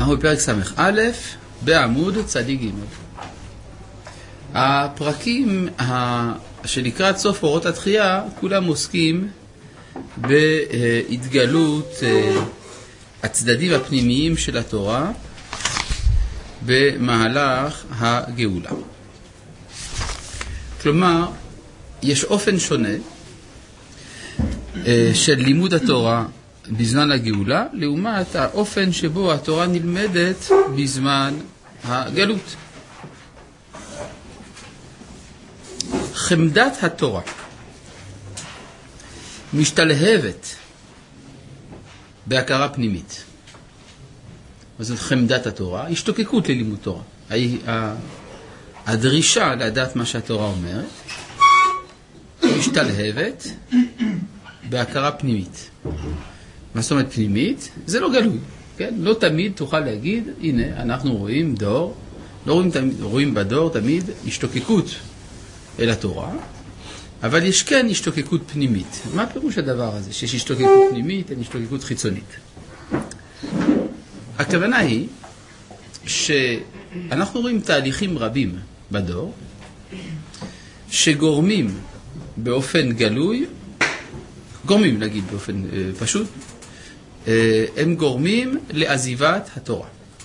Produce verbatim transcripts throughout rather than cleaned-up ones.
אנחנו בפרק סמך א' בעמוד צדיק ג'. הפרקים שלקראת סוף אורות התחייה כולם עוסקים בהתגלות הצדדים הפנימיים של התורה במהלך הגאולה. כלומר, יש אופן שונה של לימוד התורה בזמן הגאולה, לעומת האופן שבו התורה נלמדת בזמן הגלות. חמדת התורה משתלהבת בהכרה פנימית. זאת חמדת התורה, השתוקקות ללימוד תורה. הדרישה לדעת מה שהתורה אומרת משתלהבת בהכרה פנימית. מה זאת אומרת פנימית? זה לא גלוי. כן? לא תמיד תוכל להגיד, הנה, אנחנו רואים דור, לא רואים, תמיד, רואים בדור תמיד השתוקקות אל התורה, אבל יש כן השתוקקות פנימית. מה פירוש הדבר הזה? שיש השתוקקות פנימית, אין השתוקקות חיצונית. הכוונה היא שאנחנו רואים תהליכים רבים בדור, שגורמים באופן גלוי, גורמים נגיד באופן אה, פשוט, אה, הם גורמים לעזיבת התורה.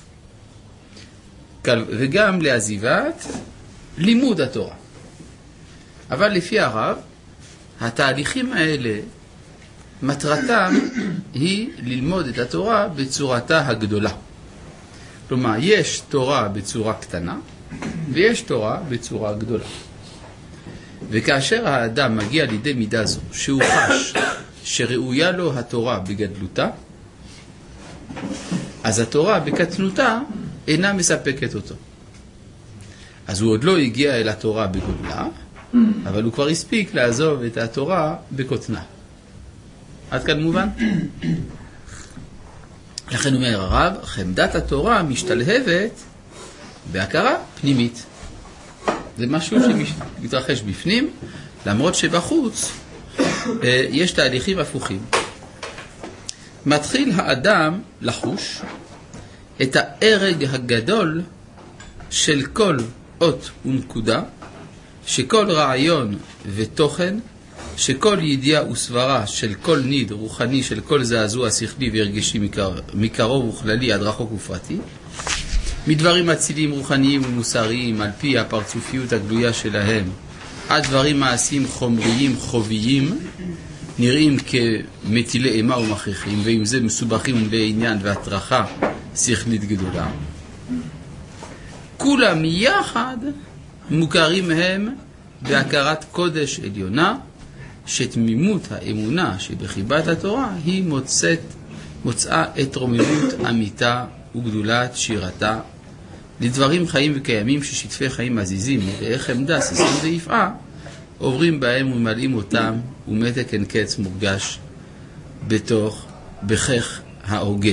וגם לעזיבת לימוד התורה. אבל לפי הרב, התהליכים האלה, מטרתם היא ללמוד את התורה בצורתה הגדולה. כלומר, יש תורה בצורה קטנה, ויש תורה בצורה גדולה. וכאשר האדם מגיע לידי מידה זו, שהוא חש שראויה לו התורה בגדלותה, אז התורה בקטנותה אינה מספקת אותו. אז הוא עוד לא הגיע אל התורה בגודלה, אבל הוא כבר הספיק לעזוב את התורה בקטנה. עד כאן מובן? לכן אומר הרב, חמדת התורה משתלהבת בהכרה פנימית. זה משהו שמתרחש בפנים, למרות שבחוץ יש תהליכים הפוכים. מתחיל האדם לחוש את הערג הגדול של כל אות ונקודה, שכל רעיון ותוכן, שכל ידיעה וסברה של כל ניד רוחני, של כל זעזוע שכלי והרגשי מקרוב וכללי עד רחוק ופרטי, מדברים אצילים רוחניים ומוסריים על פי הפרצופיות הגלויה שלהם, עד דברים מעשיים חומריים חוביים, נראים כמטילי אימה ומכריחים, ועם זה מסובכים לעניין והטרחה שכלית גדולה. כולם יחד מוכרים הם בהכרת קודש עליונה, שתמימות האמונה שבחיבת התורה היא מוצאת, מוצאה את רוממות אמיתה וגדולת שירתה לדברים חיים וקיימים ששטפי חיים עזיזים ואיך עמדה ששים ויפעה עוברים בהם וממלאים אותם ומתק אין קץ מורגש בתוך בכך ההוגה.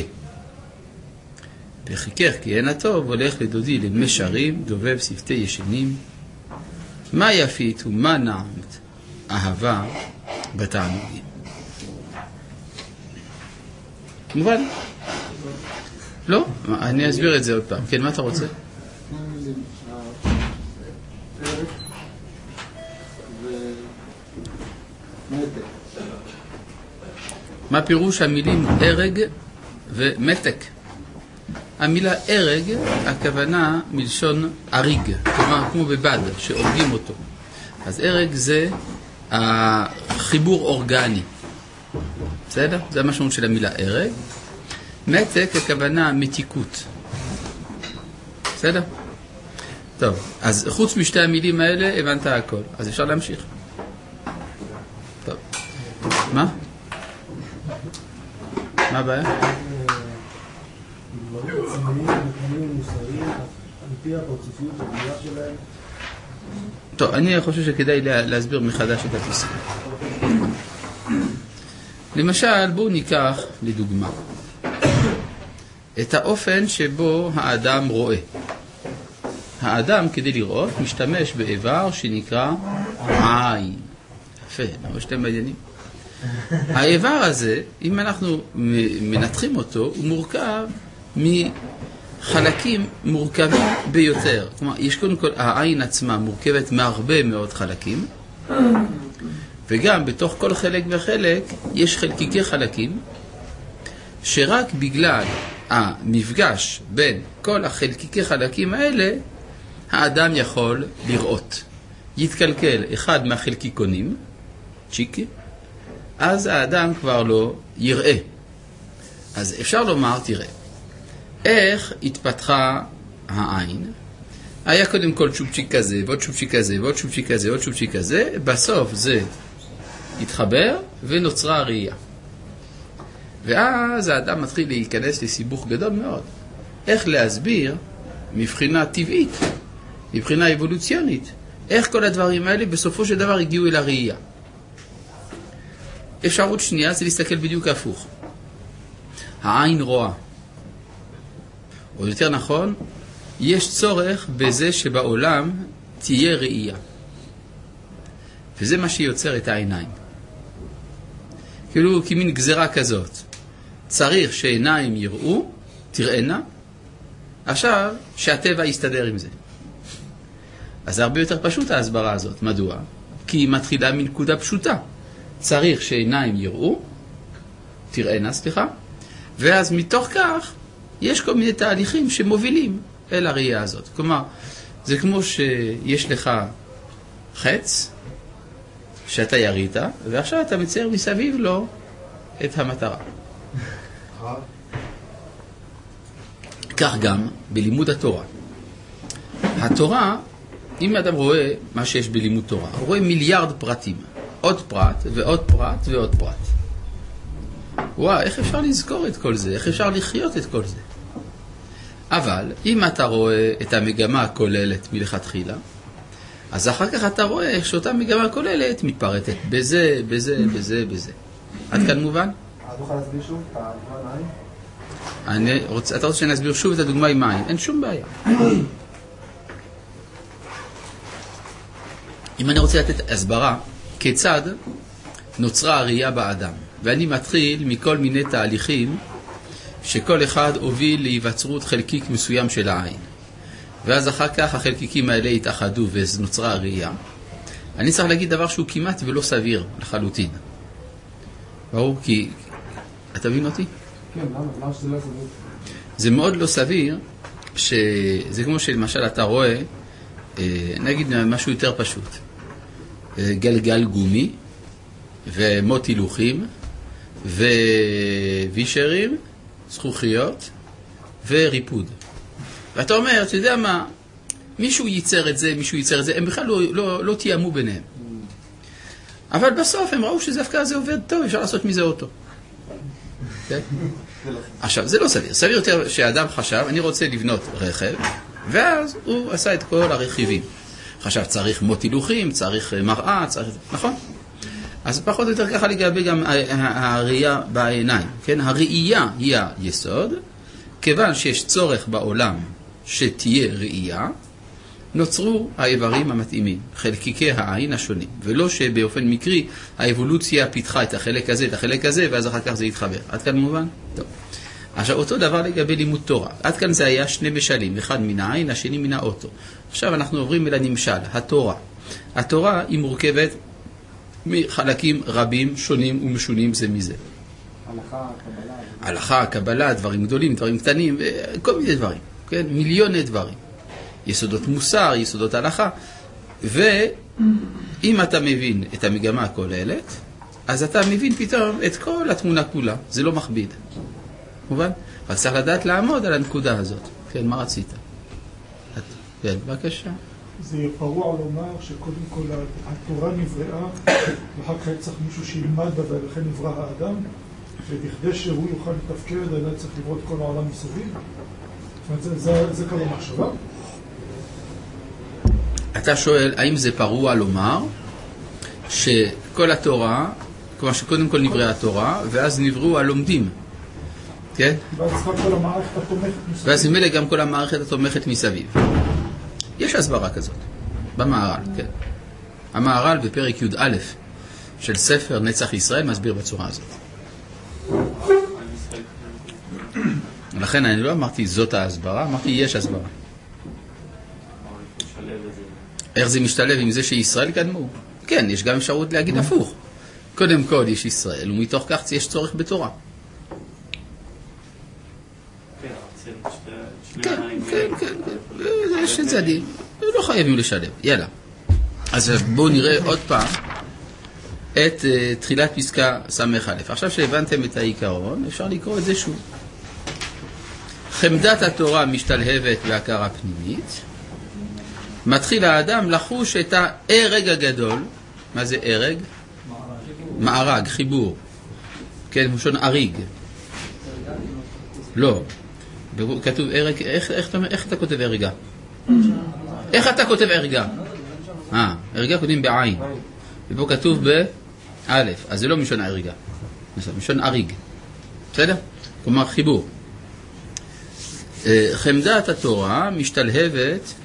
בחיקך כי אין הטוב הולך לדודי למשרים דובב שפתי ישנים, מה יפית ומה נעמת אהבה בתענוגים. מובן? לא? אני אסביר את זה עוד פעם. כן, מה אתה רוצה? מה פירוש המילים הרג ומתק? המילה הרג, הכוונה מלשון הריג, כלומר כמו בבד, שהורגים אותו. אז הרג זה החיבור אורגני. בסדר? זה המשמעות של המילה הרג. מתק, הכוונה מתיקות. בסדר? טוב, אז חוץ משתי המילים האלה הבנת הכל. אז אפשר להמשיך. טוב. מה? מה הבעיה? דברים עצמיים, מקומיים, מוסריים, על פי הפרצופיות הגדולה שלהם. טוב, אני חושב שכדאי להסביר מחדש את הפסקה. למשל, בואו ניקח לדוגמה את האופן שבו האדם רואה. האדם, כדי לראות, משתמש באיבר שנקרא עין. יפה, לא שאתם מעניינים. האיבר הזה, אם אנחנו מנתחים אותו, הוא מורכב מחלקים מורכבים ביותר. כלומר, יש קודם כל, העין עצמה מורכבת מהרבה מאוד חלקים, וגם בתוך כל חלק וחלק יש חלקיקי חלקים, שרק בגלל המפגש בין כל החלקיקי חלקים האלה, האדם יכול לראות. יתקלקל אחד מהחלקיקונים, צ'יקי, אז האדם כבר לא יראה. אז אפשר לומר, תראה, איך התפתחה העין? היה קודם כל צ'ופצ'יק כזה, ועוד צ'ופצ'יק כזה, ועוד צ'ופצ'יק כזה, ועוד צ'ופצ'יק כזה, בסוף זה התחבר ונוצרה הראייה. ואז האדם מתחיל להיכנס לסיבוך גדול מאוד. איך להסביר מבחינה טבעית, מבחינה אבולוציונית, איך כל הדברים האלה בסופו של דבר הגיעו אל הראייה. אפשרות שנייה זה להסתכל בדיוק הפוך. העין רואה. או יותר נכון, יש צורך בזה שבעולם תהיה ראייה. וזה מה שיוצר את העיניים. כאילו כמין גזרה כזאת. צריך שעיניים יראו, תראינה, עכשיו שהטבע יסתדר עם זה. אז זה הרבה יותר פשוט ההסברה הזאת. מדוע? כי היא מתחילה מנקודה פשוטה. צריך שעיניים יראו, תראינה, סליחה, ואז מתוך כך יש כל מיני תהליכים שמובילים אל הראייה הזאת. כלומר, זה כמו שיש לך חץ שאתה ירית, ועכשיו אתה מצייר מסביב לו את המטרה. כך גם בלימוד התורה. התורה, אם אדם רואה מה שיש בלימוד תורה, הוא רואה מיליארד פרטים. עוד פרט ועוד פרט ועוד פרט. וואו, איך אפשר לזכור את כל זה? איך אפשר לחיות את כל זה? אבל אם אתה רואה את המגמה הכוללת מלכתחילה, אז אחר כך אתה רואה שאותה מגמה הכוללת מתפרטת בזה, בזה, בזה, בזה. עד כאן מובן? את תוכל להסביר שוב את הדוגמה עם אני רוצה, אתה רוצה שנסביר שוב את הדוגמה עם מים? אין שום בעיה. אם אני רוצה לתת הסברה, כיצד נוצרה הראייה באדם, ואני מתחיל מכל מיני תהליכים שכל אחד הוביל להיווצרות חלקיק מסוים של העין, ואז אחר כך החלקיקים האלה התאחדו ונוצרה הראייה, אני צריך להגיד דבר שהוא כמעט ולא סביר לחלוטין. ברור? כי אתה מבין אותי? כן, למה? למה שזה לא סביר? זה מאוד לא סביר, שזה כמו שלמשל אתה רואה, נגיד משהו יותר פשוט, גלגל גומי ומוט הילוכים ווישרים, זכוכיות וריפוד. ואתה אומר, אתה יודע מה, מישהו ייצר את זה, מישהו ייצר את זה, הם בכלל לא, לא, לא תיאמו ביניהם. אבל בסוף הם ראו שדווקא הזה עובד טוב, אפשר לעשות מזה אוטו. Okay? עכשיו, זה לא סביר. סביר יותר שהאדם חשב, אני רוצה לבנות רכב, ואז הוא עשה את כל הרכיבים. חשב, צריך מוט הילוכים, צריך מראה, צריך... נכון? אז פחות או יותר ככה לגבי גם הראייה בעיניים. כן? הראייה היא היסוד, כיוון שיש צורך בעולם שתהיה ראייה, נוצרו האיברים המתאימים, חלקיקי העין השונים, ולא שבאופן מקרי האבולוציה פיתחה את החלק הזה, את החלק הזה, ואז אחר כך זה יתחבר. עד כאן מובן? טוב. עכשיו, אותו דבר לגבי לימוד תורה. עד כאן זה היה שני משלים, אחד מן העין, השני מן האוטו. עכשיו אנחנו עוברים אל הנמשל, התורה. התורה היא מורכבת מחלקים רבים, שונים ומשונים זה מזה. הלכה, קבלה. הלכה, קבלה, דברים גדולים, דברים קטנים, כל מיני דברים, כן? מיליוני דברים. יסודות מוסר, יסודות הלכה. ואם אתה מבין את המגמה הכוללת, אז אתה מבין פתאום את כל התמונה כולה. זה לא מכביד. מובן? רק צריך לדעת לעמוד על הנקודה הזאת. כן, מה רצית? כן, בבקשה. זה פרוע לומר שקודם כל התורה נבראה, ואחר כך צריך מישהו שילמד בה, ולכן נברא האדם, ובכדי שהוא יוכל לתפקד, היה צריך לראות כל העולם מסביב. זאת אומרת, זה, זה כבר מחשבה. אתה שואל, האם זה פרוע לומר שכל התורה, כלומר שקודם כל נבראה התורה, ואז נבראו הלומדים. כן? ואז צריכה כל המערכת התומכת מסביב. ואז ממילא גם כל המערכת התומכת מסביב. יש הסברה כזאת, במערל, כן. המערל בפרק י"א של ספר נצח ישראל מסביר בצורה הזאת. לכן אני לא אמרתי זאת ההסברה, אמרתי יש הסברה. איך זה משתלב עם זה שישראל קדמו? כן, יש גם אפשרות להגיד הפוך. קודם כל יש ישראל, ומתוך כך יש צורך בתורה. כן, כן, כן, יש את זה דין. לא חייבים לשלב. יאללה. אז בואו נראה עוד פעם את uh, תחילת פסקה סמך א'. עכשיו שהבנתם את העיקרון, אפשר לקרוא את זה שוב. חמדת התורה משתלהבת בהכרה פנימית. מתחיל האדם לחוש את ההרג הגדול. מה זה הרג? מארג, חיבור. כן, מושון אריג. לא. כתוב הרג, איך, איך, איך אתה כותב הרגה? איך אתה כותב הרגה? אה, הרגה כותבים בעין. ופה כתוב באלף, אז זה לא משון הרגה. משון אריג. בסדר? כלומר חיבור. חמדת התורה משתלהבת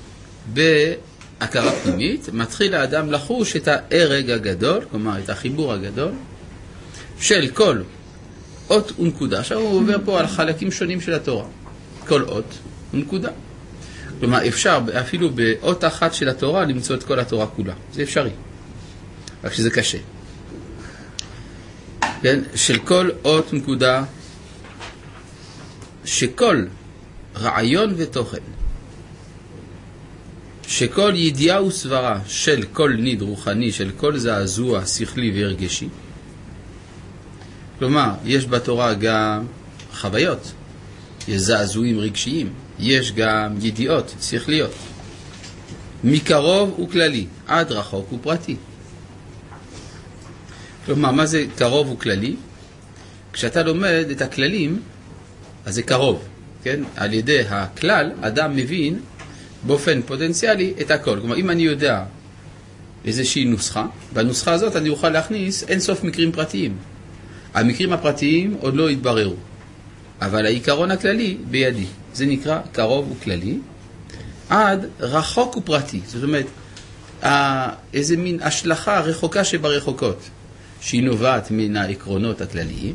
בהכרה פנימית, מתחיל האדם לחוש את ההרג הגדול, כלומר את החיבור הגדול, של כל אות ונקודה. עכשיו הוא עובר פה על חלקים שונים של התורה. כל אות ונקודה. כלומר אפשר אפילו באות אחת של התורה למצוא את כל התורה כולה. זה אפשרי. רק שזה קשה. כן? של כל אות ונקודה, שכל רעיון ותוכן, שכל ידיעה וסברה של כל ניד רוחני, של כל זעזוע שכלי והרגשי. כלומר, יש בתורה גם חוויות, יש זעזועים רגשיים, יש גם ידיעות שכליות, מקרוב וכללי, עד רחוק ופרטי. כלומר, מה זה קרוב וכללי? כשאתה לומד את הכללים, אז זה קרוב, כן? על ידי הכלל, אדם מבין באופן פוטנציאלי את הכל. כלומר, אם אני יודע איזושהי נוסחה, בנוסחה הזאת אני אוכל להכניס אין סוף מקרים פרטיים. המקרים הפרטיים עוד לא התבררו, אבל העיקרון הכללי בידי. זה נקרא קרוב וכללי, עד רחוק ופרטי. זאת אומרת, איזה מין השלכה רחוקה שברחוקות, שהיא נובעת מן העקרונות הכלליים,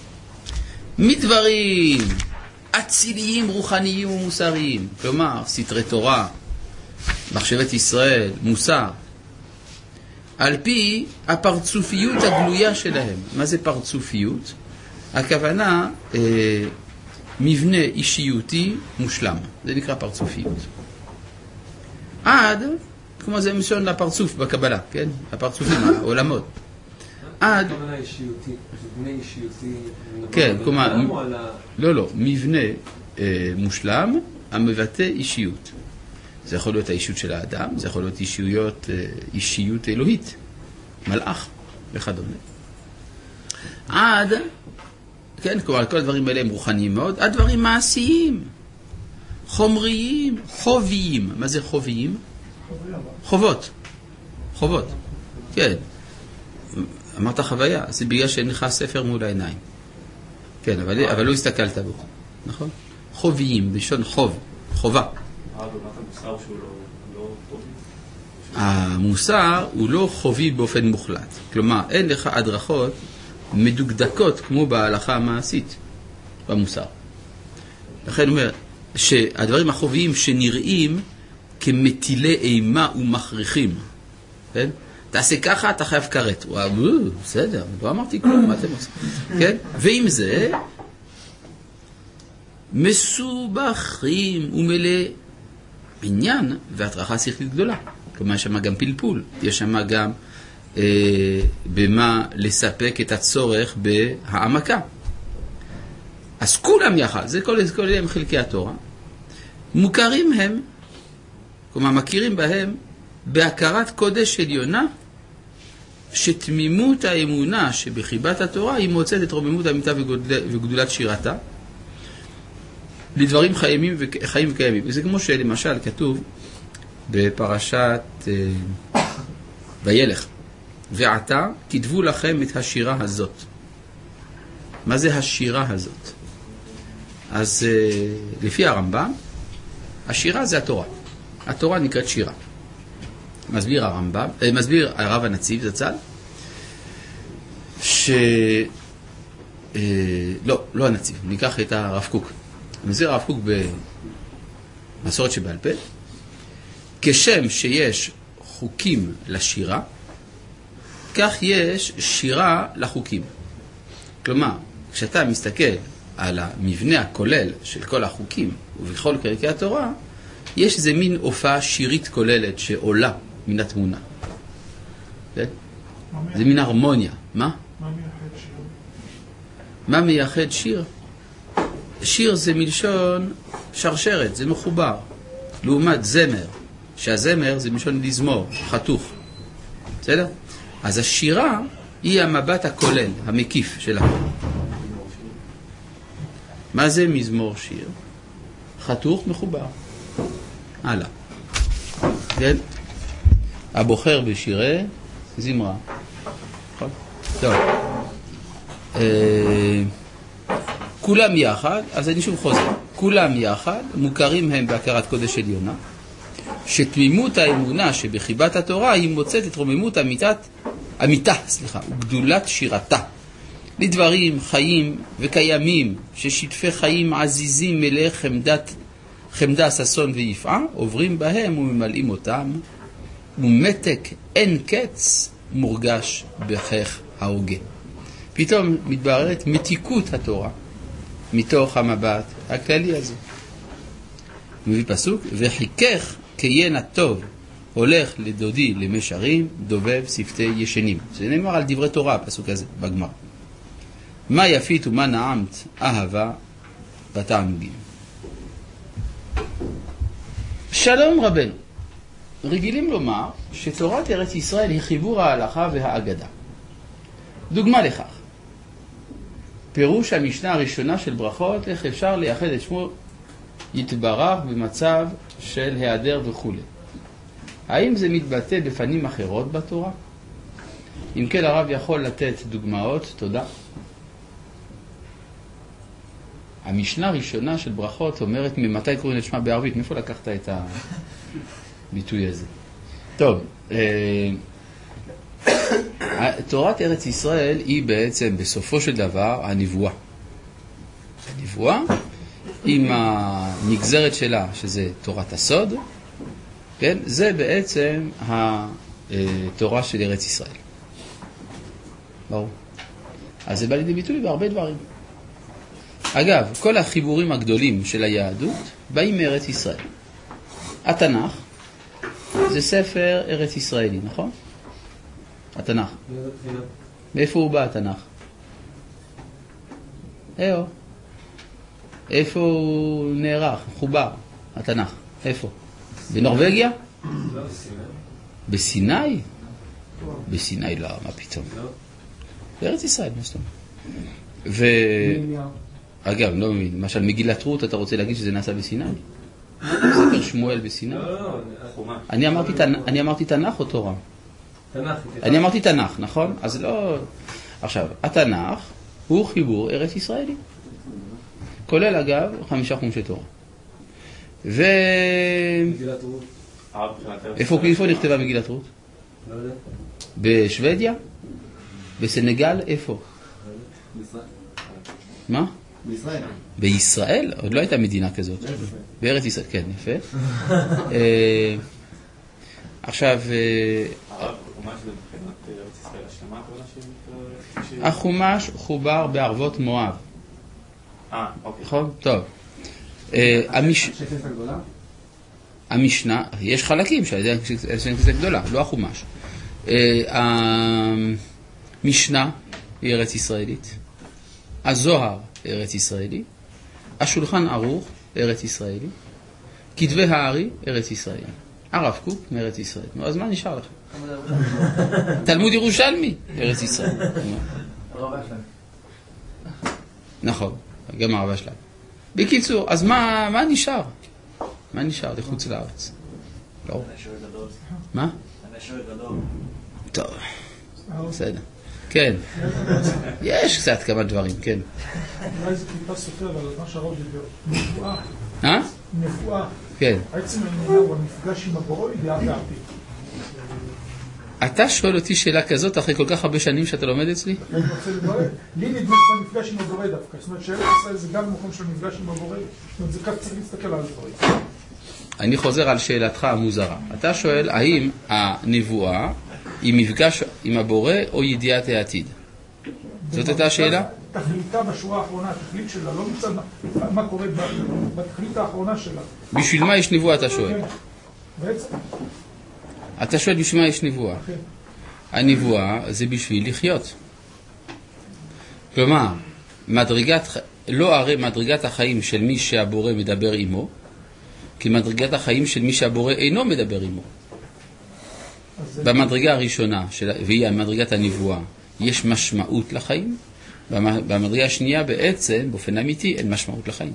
מדברים אציליים, רוחניים ומוסריים. כלומר, סתרי תורה, מחשבת ישראל, מוסר, על פי הפרצופיות הגלויה שלהם. מה זה פרצופיות? הכוונה אה, מבנה אישיותי מושלם. זה נקרא פרצופיות. עד, כמו זה משון לפרצוף בקבלה, כן? הפרצופים, העולמות. עד... הכוונה אישיותי, מבנה אישיותי... כן, כלומר... לא, לא, מבנה אה, מושלם המבטא אישיות. זה יכול להיות האישיות של האדם, זה יכול להיות אישיות, אישיות אלוהית, מלאך וכדומה. עד, כן, כלומר, כל הדברים האלה הם רוחניים מאוד, עד דברים מעשיים, חומריים, חוביים. מה זה חוביים? חובות. חובות. כן. אמרת חוויה, זה בגלל שאינך ספר מול העיניים. כן, אבל, אבל לא הסתכלת בו. נכון? חוביים, בשון חוב, חובה. המוסר הוא לא חובי באופן מוחלט. כלומר, אין לך הדרכות מדוקדקות כמו בהלכה המעשית במוסר. לכן אומר שהדברים החוביים שנראים כמטילי אימה ומכריחים. כן? תעשה ככה, אתה חייב קראת. וואו, בסדר, לא אמרתי כלום, מה אתם עושים? כן? ועם זה מסובכים ומלא עניין והטרחה שכלית גדולה. כלומר, יש שם גם פלפול, יש שם גם אה, במה לספק את הצורך בהעמקה. אז כולם יחד, זה כל, כל אלה הם חלקי התורה, מוכרים הם, כלומר מכירים בהם, בהכרת קודש עליונה, שתמימות האמונה שבחיבת התורה היא מוצאת את רוממות אמיתה וגדולת שירתה, לדברים חיים, חיים וקיימים. וזה כמו שלמשל כתוב בפרשת אה, וילך, ועתה כתבו לכם את השירה הזאת. מה זה השירה הזאת? אז אה, לפי הרמב"ם, השירה זה התורה. התורה נקראת שירה. מסביר הרמב"ם, אה, מסביר הרב הנציב זצ"ל, ש... אה, לא, לא הנציב, ניקח את הרב קוק. מזיר הרב קוק במסורת שבעל פה, כשם שיש חוקים לשירה, כך יש שירה לחוקים. כלומר, כשאתה מסתכל על המבנה הכולל של כל החוקים ובכל פרקי התורה, יש איזה מין הופעה שירית כוללת שעולה מן התמונה. כן? זה מין הרמוניה. מה? מה מייחד שיר? מה מייחד שיר? שיר זה מלשון שרשרת, זה מחובר. לעומת זמר, שהזמר זה מלשון לזמור, חתוך. בסדר? אז השירה היא המבט הכולל, המקיף של הכל. מה זה מזמור שיר? חתוך מחובר. הלאה. כן? הבוחר בשירי זמרה. נכון? טוב. אה, כולם יחד, אז אני שוב חוזר. כולם יחד מוכרים הם בהכרת קודש עליונה, שתמימות האמונה שבחיבת התורה היא מוצאת את רוממות אמיתת, אמיתה, סליחה, וגדולת שירתה. לדברים חיים וקיימים ששטפי חיים עזיזים מלא חמדת, חמדה, ששון ויפעה, עוברים בהם וממלאים אותם, ומתק אין קץ מורגש בכך ההוגה. פתאום מתבררת מתיקות התורה מתוך המבט הכללי הזה. מביא פסוק, וחיכך כיין הטוב הולך לדודי למשרים דובב שפתי ישנים. זה נאמר על דברי תורה הפסוק הזה בגמרא. מה יפית ומה נעמת אהבה בתענוגים. שלום רבנו, רגילים לומר שתורת ארץ ישראל היא חיבור ההלכה והאגדה. דוגמה לכך, פירוש המשנה הראשונה של ברכות, איך אפשר לייחד את שמו יתברך במצב של היעדר וכו'. האם זה מתבטא בפנים אחרות בתורה? אם כן, הרב יכול לתת דוגמאות. תודה. המשנה הראשונה של ברכות אומרת ממתי קוראים את שמה בערבית. מאיפה לקחת את הביטוי הזה? טוב, תורת ארץ ישראל היא בעצם בסופו של דבר הנבואה. הנבואה עם הנגזרת שלה, שזה תורת הסוד, כן? זה בעצם התורה של ארץ ישראל. ברור. אז זה בא לידי ביטוי בהרבה דברים. אגב, כל החיבורים הגדולים של היהדות באים מארץ ישראל. התנ"ך זה ספר ארץ ישראלי, נכון? התנ"ך. מאיפה הוא בא התנ"ך? איפה? איפה הוא נערך, חובר, התנ"ך? איפה? בנורווגיה? בסיני? בסיני לא, מה פתאום? בארץ ישראל, מה זאת אומרת? ו... אגב, לא מבין, למשל מגילת רות, אתה רוצה להגיד שזה נעשה בסיני? ספר שמואל בסיני? לא, לא, חומש. אני אמרתי תנ"ך או תורה? תנ"ך. אני אמרתי תנ"ך, נכון? אז לא... עכשיו, התנ"ך הוא חיבור ארץ ישראלי. כולל אגב חמישה חומשי תורה. ו... מגילת רות. איפה נכתבה מגילת רות? לא יודע. בשוודיה? בסנגל? איפה? בישראל. מה? בישראל. בישראל? עוד לא הייתה מדינה כזאת. בארץ ישראל, כן, יפה. עכשיו... החומש חובר בערבות מואב. אה, אוקיי. נכון? טוב. המשנה, יש חלקים שזה גדולה, לא החומש. המשנה היא ארץ ישראלית. הזוהר ארץ ישראלי. השולחן ערוך ארץ ישראלי. כתבי הארי ארץ ישראלי. הרב קוק מארץ ישראל. אז מה נשאר לכם? תלמוד ירושלמי ארץ ישראל. הרבה שלהם. נכון, גם הרבה שלהם. בקיצור, אז מה, מה נשאר? מה נשאר לחוץ לארץ? לא. מה? טוב, בסדר. כן. יש קצת כמה דברים, כן. אולי זה טיפה סופר, אבל מה שהרוב דיבר. נבואה. אה? נבואה. כן. עצם העניין הוא המפגש עם הבורא, ידיעה ועתיד. אתה שואל אותי שאלה כזאת אחרי כל כך הרבה שנים שאתה לומד אצלי? אני רוצה לברר. לי נדמה במפגש עם הבורא דווקא. זאת אומרת שארץ ישראל זה גם מקום של מפגש עם הבורא. זאת אומרת, זה כך צריך להסתכל על הדברים. אני חוזר על שאלתך המוזרה. אתה שואל האם הנבואה היא מפגש עם הבורא או ידיעת העתיד? זאת הייתה השאלה? תכליתה בשורה האחרונה, התכלית שלה, לא מצד מה קורה בתכלית האחרונה שלה. בשביל מה יש נבואה אתה שואל? כן, בעצם. אתה שואל בשביל מה יש נבואה? כן. הנבואה זה בשביל לחיות. כלומר, מדרגת, לא הרי מדרגת החיים של מי שהבורא מדבר עמו, כי מדרגת החיים של מי שהבורא אינו מדבר עמו. במדרגה הראשונה, של, והיא מדרגת הנבואה, יש משמעות לחיים. במדרגה השנייה בעצם, באופן אמיתי, אין משמעות לחיים.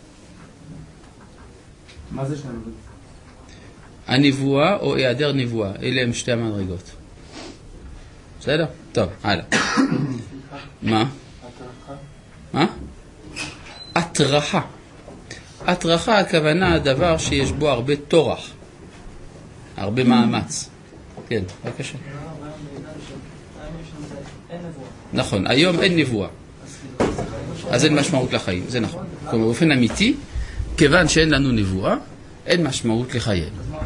מה זה שני מדרגות? הנבואה או היעדר נבואה, אלה הם שתי המדרגות. בסדר? טוב, הלאה. מה? מה? התרחה. התרחה הכוונה הדבר שיש בו הרבה תורח, הרבה מאמץ. כן, בבקשה. נכון, היום אין נבואה. אז אין משמעות לחיים, זה נכון. כלומר, באופן אמיתי, כיוון שאין לנו נבואה, אין משמעות לחיים.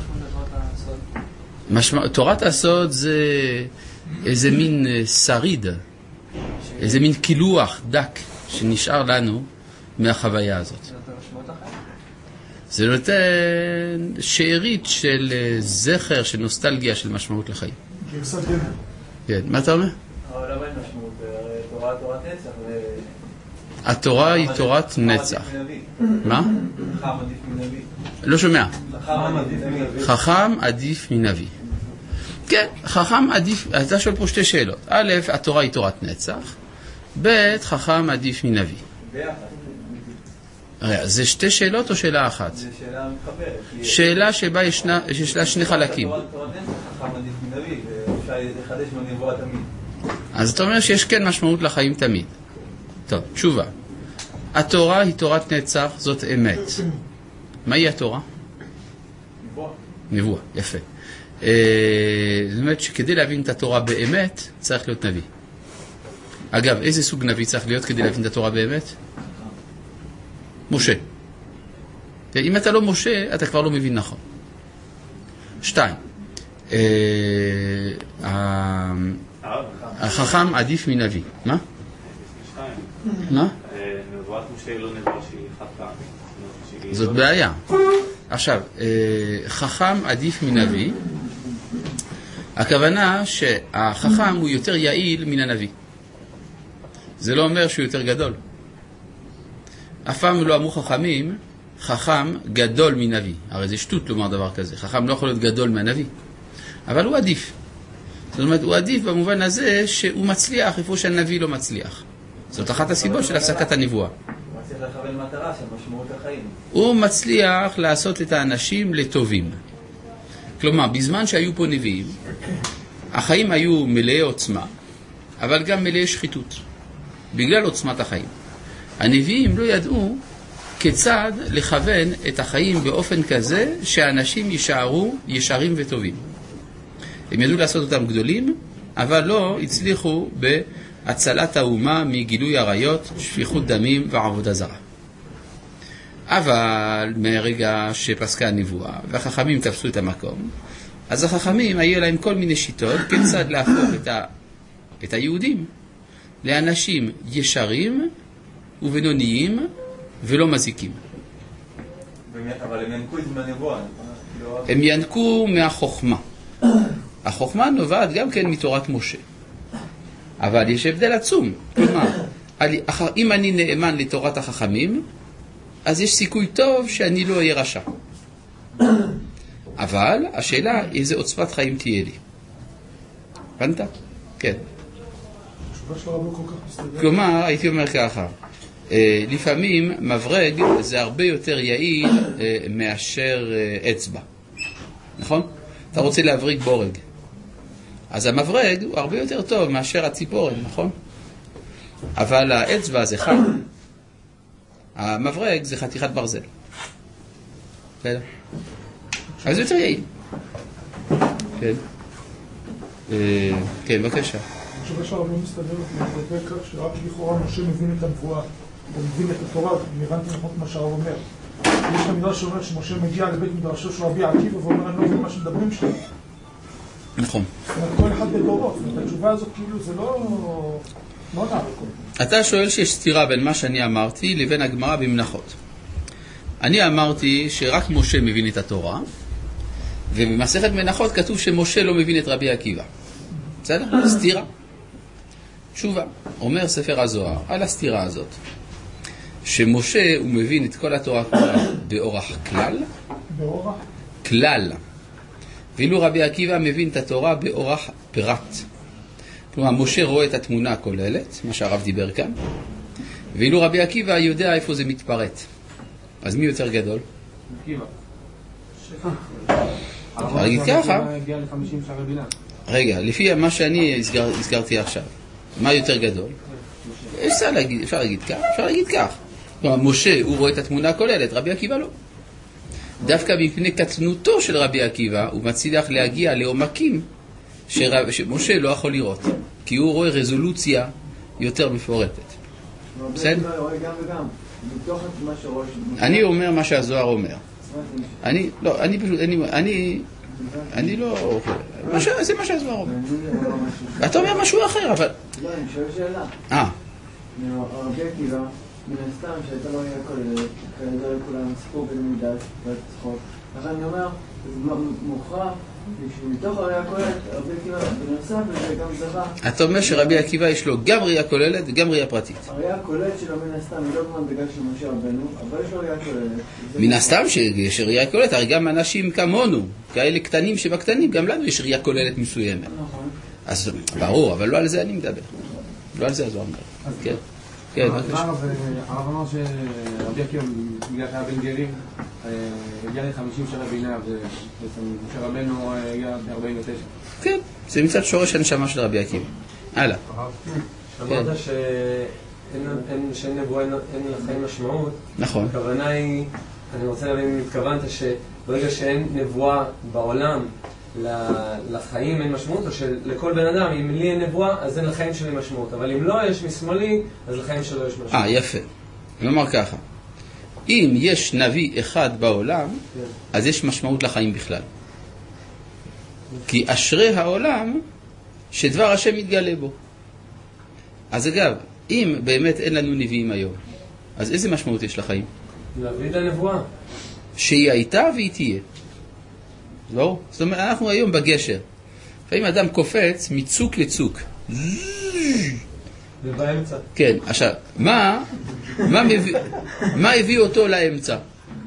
משמע... תורת הסוד זה איזה מין שריד, איזה מין קילוח דק שנשאר לנו מהחוויה הזאת. זה נותן שארית של זכר, של נוסטלגיה, של משמעות לחיים. כן, מה אתה אומר? אבל למה אין משמעות? תורה, תורת נצח. התורה היא תורת נצח. מה? חכם עדיף מנביא. לא שומע. חכם עדיף מנביא. חכם עדיף מנביא. כן, חכם עדיף, אתה שואל פה שתי שאלות. א', התורה היא תורת נצח. ב', חכם עדיף מנביא. ביחד. זה שתי שאלות או שאלה אחת? זה שאלה מתחברת. שאלה שבה ישנה, יש לה שני חלקים. תורת נצח, חכם עדיף מנביא, ואפשר לחדש בנבואה תמיד. אז אתה אומר שיש כן משמעות לחיים תמיד. טוב, תשובה. התורה היא תורת נצח, זאת אמת. מהי התורה? נבואה. נבואה, יפה. זאת אומרת שכדי להבין את התורה באמת, צריך להיות נביא. אגב, איזה סוג נביא צריך להיות כדי להבין את התורה באמת? משה. אם אתה לא משה, אתה כבר לא מבין נכון. שתיים. החכם עדיף מנביא. מה? מה? נבואת משה היא לא נבואה שהיא חד פעם. זאת בעיה. עכשיו, חכם עדיף מנביא, הכוונה שהחכם הוא יותר יעיל מן הנביא. זה לא אומר שהוא יותר גדול. אף פעם לא אמרו חכמים, חכם גדול מנביא. הרי זה שטות לומר דבר כזה. חכם לא יכול להיות גדול מהנביא. אבל הוא עדיף. זאת אומרת, הוא עדיף במובן הזה שהוא מצליח איפה שהנביא לא מצליח. זאת אחת הסיבות של הפסקת הנבואה. הוא מצליח לכוון מטרה של משמעות החיים. הוא מצליח לעשות את האנשים לטובים. כלומר, בזמן שהיו פה נביאים, החיים היו מלאי עוצמה, אבל גם מלאי שחיתות. בגלל עוצמת החיים. הנביאים לא ידעו כיצד לכוון את החיים באופן כזה שהאנשים יישארו ישרים וטובים. הם ידעו לעשות אותם גדולים, אבל לא הצליחו בהצלת האומה מגילוי עריות, שפיכות דמים ועבודה זרה. אבל מהרגע שפסקה הנבואה והחכמים תפסו את המקום, אז החכמים היו להם כל מיני שיטות כיצד להפוך את, ה... את היהודים לאנשים ישרים ובינוניים ולא מזיקים. אבל הם ינקו את זה מהנבואה. הם ינקו מהחוכמה. החוכמה נובעת גם כן מתורת משה. אבל יש הבדל עצום. כלומר, אם אני נאמן לתורת החכמים, אז יש סיכוי טוב שאני לא אהיה רשע. אבל השאלה, איזה עוצמת חיים תהיה לי? הבנת? כן. כלומר, הייתי אומר ככה, לפעמים מברג זה הרבה יותר יעיל מאשר אצבע. נכון? אתה רוצה להבריג בורג. אז המברג הוא הרבה יותר טוב מאשר הציפורן, נכון? אבל האצבע זה חד. המברג זה חתיכת ברזל. בסדר? אז זה יותר יעיל. כן. כן, בבקשה. התשובה שהרב לא מסתדרת לגבי כך שרק לכאורה משה מבין את הנבואה, הוא מבין את התורה, אם הבנתי נכון מה שהרב אומר. יש את המילה שאומר שמשה מגיע לבית מדרשו של רבי עקיבא ואומר אני לא מבין מה שמדברים שם. נכון. זאת אומרת, כל אחד בדורו. התשובה הזאת כאילו זה לא... לא נער. אתה שואל שיש סתירה בין מה שאני אמרתי לבין הגמרא במנחות. אני אמרתי שרק משה מבין את התורה, ובמסכת מנחות כתוב שמשה לא מבין את רבי עקיבא. בסדר? סתירה. תשובה. אומר ספר הזוהר על הסתירה הזאת, שמשה הוא מבין את כל התורה כולה באורח כלל, באורח? כלל. ואילו רבי עקיבא מבין את התורה באורח פרט. כלומר, משה רואה את התמונה הכוללת, מה שהרב דיבר כאן, ואילו רבי עקיבא יודע איפה זה מתפרט. אז מי יותר גדול? עקיבא. אפשר להגיד ככה. רגע, לפי מה שאני הזכרתי עכשיו, מה יותר גדול? אפשר להגיד, אפשר להגיד כך, אפשר להגיד כך. כלומר, משה הוא רואה את התמונה הכוללת, רבי עקיבא לא. דווקא מפני קטנותו של רבי עקיבא הוא מצליח להגיע לעומקים שרב, שמשה לא יכול לראות, כי הוא רואה רזולוציה יותר מפורטת. בסדר? אני אומר מה שהזוהר אומר. אני לא, אני פשוט, אני, אני, אני לא, זה מה שהזוהר אומר. אתה אומר משהו אחר, אבל... לא, אני שואל שאלה. אה. רבי עקיבא, מן הסתם שהייתה לא היה כוללת, כנראה לכולם סיפור בלמידה וצחוק. לכן אני אומר, זה מוכרח, שמתוך הראייה הכוללת, רבי עקיבא בנוסף לזה גם זכה. אתה אומר שרבי עקיבא יש לו גם ראייה כוללת וגם ראייה פרטית. הראייה הכוללת שלו מן הסתם היא לא כמו בגלל של משה רבנו, אבל יש לו ראייה כוללת. מן הסתם שיש ראייה כוללת, הרי גם אנשים כמונו, כאלה קטנים שבקטנים, גם לנו יש ראייה כוללת מסוימת. נכון. אז ברור, אבל לא על זה אני מדבר. לא על זה הזוהר מדבר. כן. כן, הרב אמר שרבי עקיבא, בגלל שהיה בן גרים, הגיע ל-חמישים שנה בינה, ובעצם משה רבנו הגיע ב-ארבעים ותשע. כן, זה מצד שורש הנשמה של רבי עקיבא. הלאה. אמרת שאין נבואה, אין לחיים משמעות. נכון. הכוונה היא, אני רוצה להבין אם התכוונת שברגע שאין נבואה בעולם, לחיים אין משמעות, או שלכל בן אדם, אם לי אין נבואה, אז אין לחיים שלי משמעות. אבל אם לא יש משמאלי, אז לחיים שלו יש משמעות. אה, יפה. אני אומר ככה. אם יש נביא אחד בעולם, אז יש משמעות לחיים בכלל. כי אשרי העולם שדבר השם מתגלה בו. אז אגב, אם באמת אין לנו נביאים היום, אז איזה משמעות יש לחיים? להביא את הנבואה. שהיא הייתה והיא תהיה. לא? זאת אומרת, אנחנו היום בגשר. לפעמים אדם קופץ מצוק לצוק. ובאמצע. כן, עכשיו, מה, מה, מביא, מה הביא אותו לאמצע?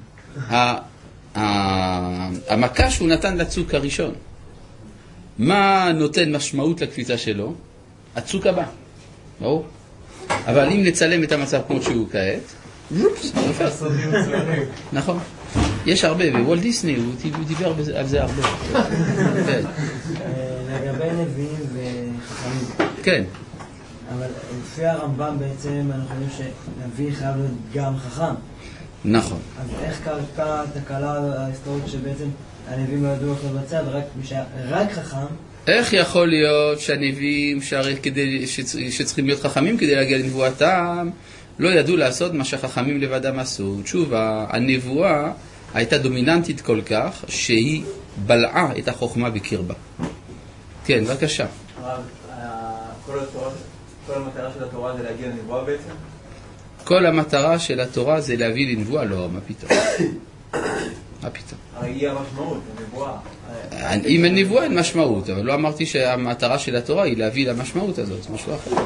המכה שהוא נתן לצוק הראשון. מה נותן משמעות לקפיצה שלו? הצוק הבא. ברור? אבל אם נצלם את המצב כמו שהוא כעת, נכון. יש הרבה, ווולט דיסני, הוא דיבר על זה הרבה. לגבי נביאים וחכמים. כן. אבל לפי הרמב"ם בעצם אנחנו יודעים שנביא חייב להיות גם חכם. נכון. אז איך קרה התקלה ההיסטורית שבעצם הנביאים לא ידעו איך לבצע, ורק מי שרק חכם... איך יכול להיות שהנביאים שצריכים להיות חכמים כדי להגיע לנבואתם, לא ידעו לעשות מה שהחכמים לבדם עשו? תשובה, הנבואה הייתה דומיננטית כל כך שהיא בלעה את החוכמה בקרבה. כן, בבקשה. כל המטרה של התורה זה להגיע לנבואה בעצם? כל המטרה של התורה זה להביא לנבואה? לא, מה פתאום? מה פתאום? הרי היא המשמעות, הנבואה. אם אין נבואה אין משמעות, אבל לא אמרתי שהמטרה של התורה היא להביא למשמעות הזאת, זה משהו אחר.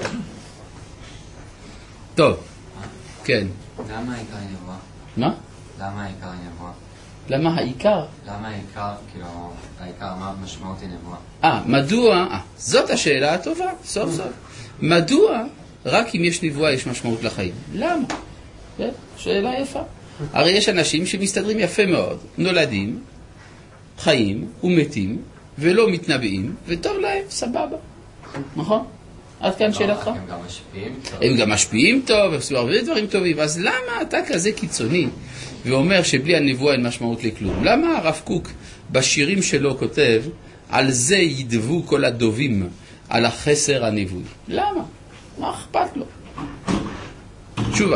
טוב, כן. למה העיקר נבואה? מה? למה העיקר נבואה? למה העיקר? למה העיקר, כאילו, העיקר, מה המשמעות היא נבואה? אה, מדוע? אה, זאת השאלה הטובה, סוף סוף. מדוע רק אם יש נבואה יש משמעות לחיים? למה? כן, שאלה יפה. הרי יש אנשים שמסתדרים יפה מאוד, נולדים, חיים ומתים, ולא מתנבאים, וטוב להם, סבבה. נכון? עד כאן שאלתך? הם גם משפיעים טוב. הם גם משפיעים טוב, עשו הרבה דברים טובים, אז למה אתה כזה קיצוני ואומר שבלי הנבואה אין משמעות לכלום? למה הרב קוק בשירים שלו כותב על זה ידבו כל הדובים על החסר הנבואי. למה? מה אכפת לו? תשובה.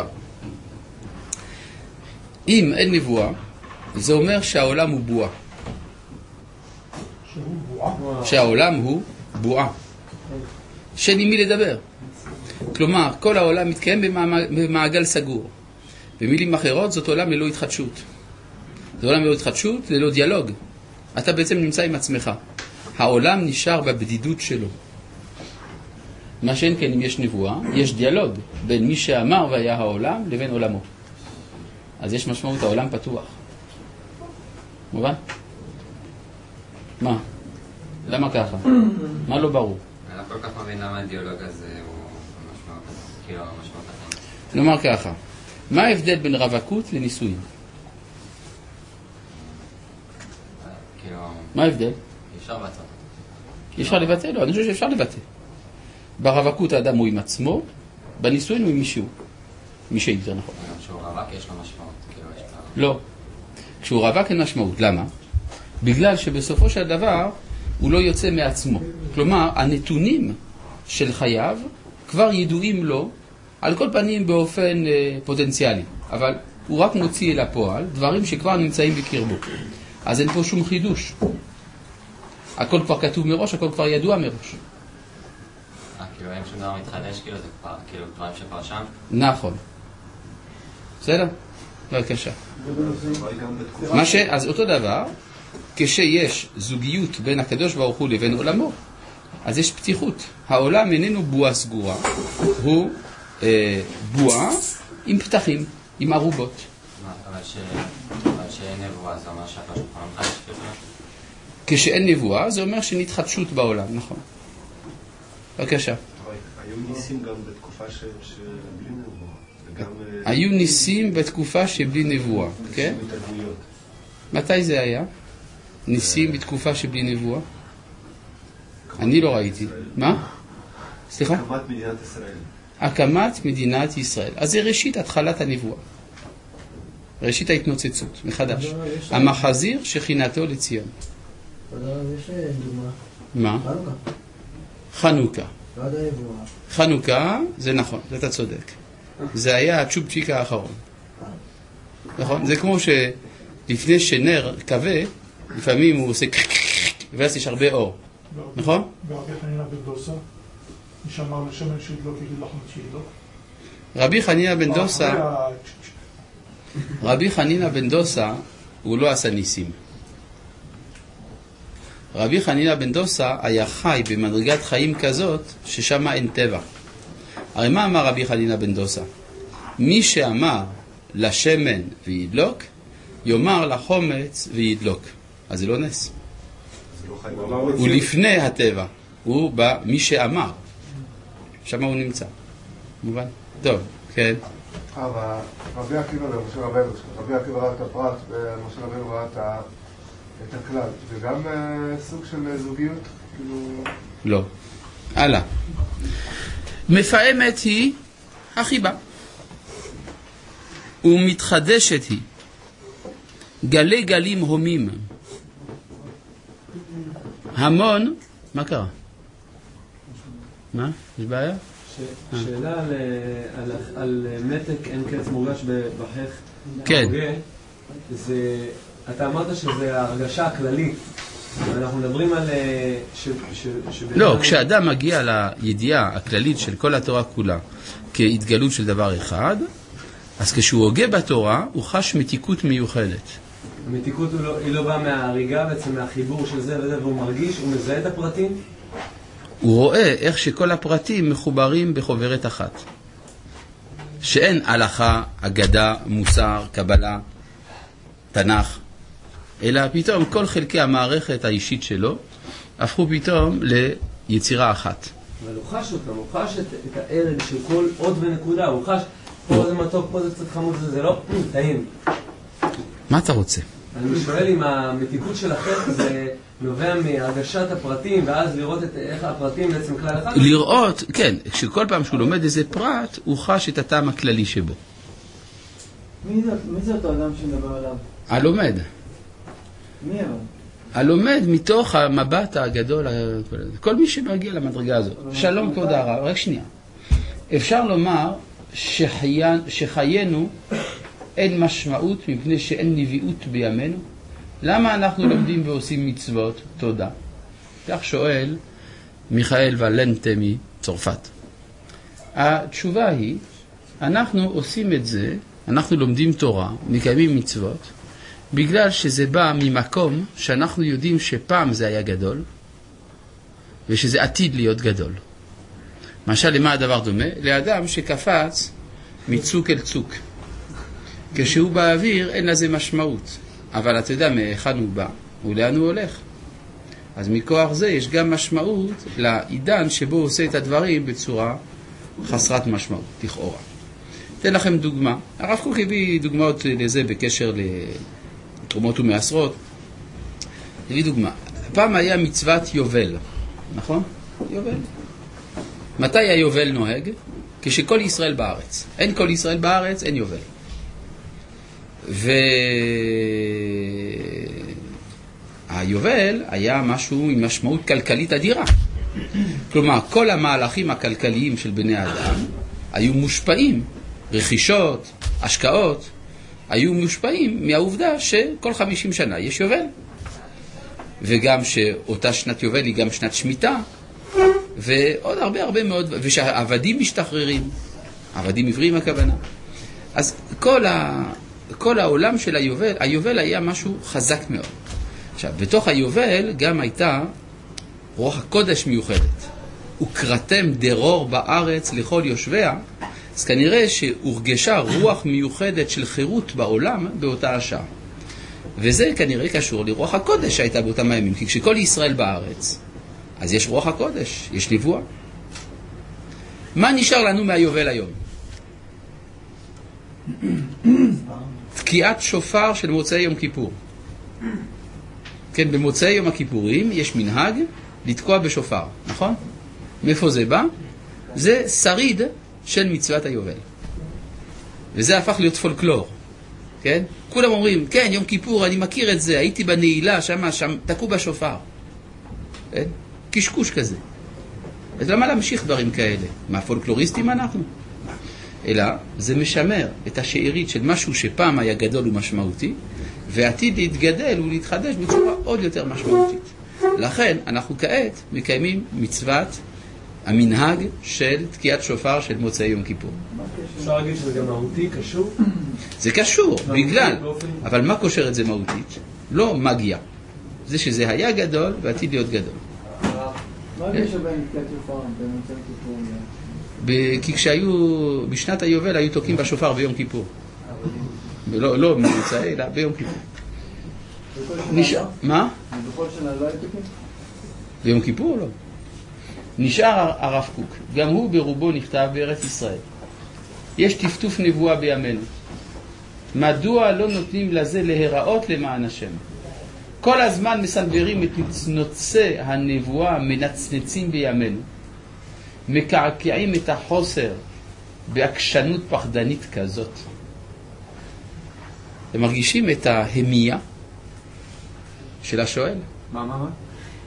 אם אין נבואה, זה אומר שהעולם הוא בועה. שהעולם הוא בועה. שאין עם מי לדבר. כלומר, כל העולם מתקיים במעגל סגור. במילים אחרות, זאת עולם ללא התחדשות. זה עולם ללא התחדשות, ללא דיאלוג. אתה בעצם נמצא עם עצמך. העולם נשאר בבדידות שלו. מה שאין כן, אם יש נבואה, יש דיאלוג בין מי שאמר והיה העולם לבין עולמו. אז יש משמעות, העולם פתוח. מובן? מה? למה ככה? מה לא ברור? אני לא כל כך מבין למה הדיאלוג הזה הוא משמעות, כאילו המשמעות אחרת. נאמר ככה, מה ההבדל בין רווקות לנישואים? כאילו... מה ההבדל? אי אפשר לבטא. אי אפשר לבטא? לא, אני חושב שאפשר לבטא. ברווקות האדם הוא עם עצמו, בנישואים הוא עם מישהו. מישהו יותר נכון. כשהוא רווק יש לו משמעות. לא. כשהוא רווק אין משמעות. למה? בגלל שבסופו של דבר הוא לא יוצא מעצמו. כלומר, הנתונים של חייו כבר ידועים לו, על כל פנים באופן אה, פוטנציאלי. אבל הוא רק מוציא אל הפועל דברים שכבר נמצאים בקרבו. אז אין פה שום חידוש. הכל כבר כתוב מראש, הכל כבר ידוע מראש. אה, כאילו אם שום דבר מתחדש, כאילו זה כבר, כאילו דברים שכבר שם? נכון. בסדר? בבקשה. מה ש... אז אותו דבר, כשיש זוגיות בין הקדוש ברוך הוא לבין עולמו, אז יש פתיחות. העולם איננו בועה סגורה, הוא אה, בועה עם פתחים, עם ערובות. אבל שאין נבואה, זה אומר שהקדוש ברוך הוא מתחדש כאילו? כשאין נבואה, זה אומר שנתחדשות בעולם, נכון. בבקשה. היו ניסים גם בתקופה שבלי נבואה. היו ניסים בתקופה שבלי נבואה, כן? מתי זה היה? ניסים בתקופה שבלי נבואה? אני לא ראיתי. מה? סליחה? הקמת מדינת ישראל. הקמת מדינת ישראל. אז זה ראשית התחלת הנבואה. ראשית ההתנוצצות, מחדש. המחזיר שכינתו לציון. יש דוגמה. מה? חנוכה. חנוכה. לא עד הנבואה. חנוכה, זה נכון, אתה צודק. זה היה הצ'ופצ'יק האחרון. נכון? זה כמו שלפני שנר כבה, לפעמים הוא עושה ואז יש הרבה אור. נכון? ברבי חנינא בן דוסה, מי שאמר לשמן שידלוק, יגיד לחמת שידלוק. רבי חנינא בן דוסה, רבי חנינא בן דוסה, הוא לא עשה ניסים. רבי חנינא בן דוסה היה חי במדרגת חיים כזאת ששם אין טבע. הרי מה אמר רבי חנינא בן דוסה? מי שאמר לשמן וידלוק, יאמר לחומץ וידלוק. אז זה לא נס. הוא לפני הטבע. הוא בא מי שאמר. שם הוא נמצא. מובן? טוב, כן. אבל רבי עקיבא ומשה רבנו, רבי עקיבא ראה את הפרט ומשה רבנו ראה את הכלל. זה גם סוג של זוגיות? לא. הלאה. מפעמת היא החיבה. ומתחדשת היא. גלי גלים הומים. המון, מה קרה? מה? יש בעיה? שאלה על מתק אין קץ מורגש בחך. כן. אתה אמרת שזה ההרגשה הכללית. אנחנו מדברים על... לא, כשאדם מגיע לידיעה הכללית של כל התורה כולה כהתגלות של דבר אחד, אז כשהוא הוגה בתורה הוא חש מתיקות מיוחדת. המתיקות היא לא באה מההריגה, בעצם מהחיבור של זה וזה, והוא מרגיש, הוא מזהה את הפרטים? הוא רואה איך שכל הפרטים מחוברים בחוברת אחת. שאין הלכה, אגדה, מוסר, קבלה, תנ"ך, אלא פתאום כל חלקי המערכת האישית שלו הפכו פתאום ליצירה אחת. אבל הוא חש אותם, הוא חש את, את הערג של כל עוד ונקודה, הוא חש פה זה מתוק, פה זה קצת חמוד, זה לא טעים. מה אתה רוצה? אני שואל אם המתיקות של החלק זה נובע מהרגשת הפרטים, ואז לראות את איך הפרטים בעצם כלל אחד? לראות, כן, שכל פעם שהוא לומד איזה פרט, הוא חש את הטעם הכללי שבו. מי זה, מי זה אותו אדם שמדבר עליו? הלומד. מי אבל? הלומד מתוך המבט הגדול, כל מי שמגיע למדרגה הזאת. שלום כבוד הרב, רק שנייה. אפשר לומר שחיין, שחיינו אין משמעות מפני שאין נביאות בימינו? למה אנחנו לומדים ועושים מצוות? תודה. כך שואל מיכאל ולנטה מצרפת. התשובה היא, אנחנו עושים את זה, אנחנו לומדים תורה, מקיימים מצוות, בגלל שזה בא ממקום שאנחנו יודעים שפעם זה היה גדול, ושזה עתיד להיות גדול. למשל, למה הדבר דומה? לאדם שקפץ מצוק אל צוק. כשהוא באוויר אין לזה משמעות, אבל אתה יודע מהיכן הוא בא ולאן הוא הולך. אז מכוח זה יש גם משמעות לעידן שבו הוא עושה את הדברים בצורה חסרת משמעות, לכאורה. אתן לכם דוגמה. הרב קוק הביא דוגמאות לזה בקשר לתרומות ומעשרות. הביא דוגמה. פעם היה מצוות יובל, נכון? יובל. מתי היובל נוהג? כשכל ישראל בארץ. אין כל ישראל בארץ, אין יובל. והיובל היה משהו עם משמעות כלכלית אדירה. כלומר, כל המהלכים הכלכליים של בני האדם היו מושפעים, רכישות, השקעות, היו מושפעים מהעובדה שכל חמישים שנה יש יובל. וגם שאותה שנת יובל היא גם שנת שמיטה, ועוד הרבה הרבה מאוד, ושהעבדים משתחררים, עבדים עבריים הכוונה. אז כל, ה, כל העולם של היובל, היובל היה משהו חזק מאוד. עכשיו, בתוך היובל גם הייתה רוח הקודש מיוחדת. וקראתם דרור בארץ לכל יושביה, אז כנראה שהורגשה רוח מיוחדת של חירות בעולם באותה השעה. וזה כנראה קשור לרוח הקודש שהייתה באותם הימים, כי כשכל ישראל בארץ, אז יש רוח הקודש, יש נבואה. מה נשאר לנו מהיובל היום? תקיעת שופר של מוצאי יום כיפור. כן, במוצאי יום הכיפורים יש מנהג לתקוע בשופר, נכון? מאיפה זה בא? זה שריד של מצוות היובל. וזה הפך להיות פולקלור. כן? כולם אומרים, כן, יום כיפור, אני מכיר את זה, הייתי בנעילה, שם, שם, תקעו בשופר. כן? קשקוש כזה. אז למה להמשיך דברים כאלה? מה, פולקלוריסטים אנחנו? אלא זה משמר את השארית של משהו שפעם היה גדול ומשמעותי, ועתיד להתגדל ולהתחדש בצורה עוד יותר משמעותית. לכן אנחנו כעת מקיימים מצוות המנהג של תקיעת שופר של מוצאי יום כיפור. אפשר להגיד שזה גם מהותי, קשור? זה קשור, בגלל. אבל מה קושר את זה מהותית? לא מגיה. זה שזה היה גדול ועתיד להיות גדול. מה הקשר בין תקיעת שופר במוצאי כיפור? כי כשהיו, בשנת היובל היו תוקעים בשופר ביום כיפור. לא, לא במוצאי, אלא ביום כיפור. מה? בכל שנה לא היו תוקעים? ביום כיפור לא. נשאר הרב קוק, גם הוא ברובו נכתב בארץ ישראל. יש טפטוף נבואה בימינו. מדוע לא נותנים לזה להיראות למען השם? כל הזמן מסנברים את נוצי הנבואה, מנצנצים בימינו. מקעקעים את החוסר בעקשנות פחדנית כזאת. אתם מרגישים את ההמיה של השואל? מה, מה, מה?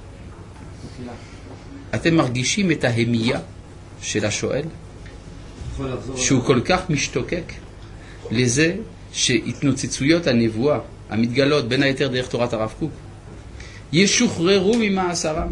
אתם מרגישים את ההמיה של השואל? שהוא כל כך משתוקק לזה שהתנוצצויות הנבואה המתגלות בין היתר דרך תורת הרב קוק ישוחררו ממאסרם.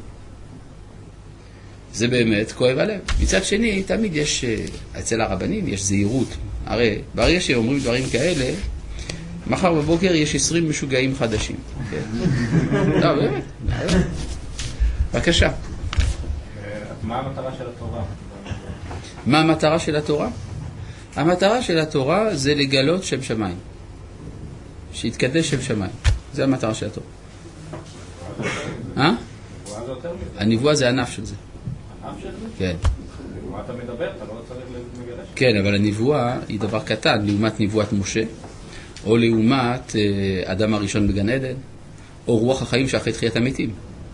זה באמת כואב הלב. מצד שני, תמיד יש, אצל הרבנים יש זהירות. הרי ברגע שאומרים דברים כאלה, מחר בבוקר יש עשרים משוגעים חדשים. לא, באמת. בבקשה. מה המטרה של התורה? מה המטרה של התורה? המטרה של התורה זה לגלות שם שמיים. שיתקדש שם שמיים. זה המטרה של התורה. אה? הנבואה זה ענף של זה. ענף של זה? כן. מה אתה מדבר? אתה לא צריך לגלש? כן, אבל הנבואה היא דבר קטן, לעומת נבואת משה, או לעומת אדם הראשון בגן עדן, או רוח החיים שאחרי תחיית המתים.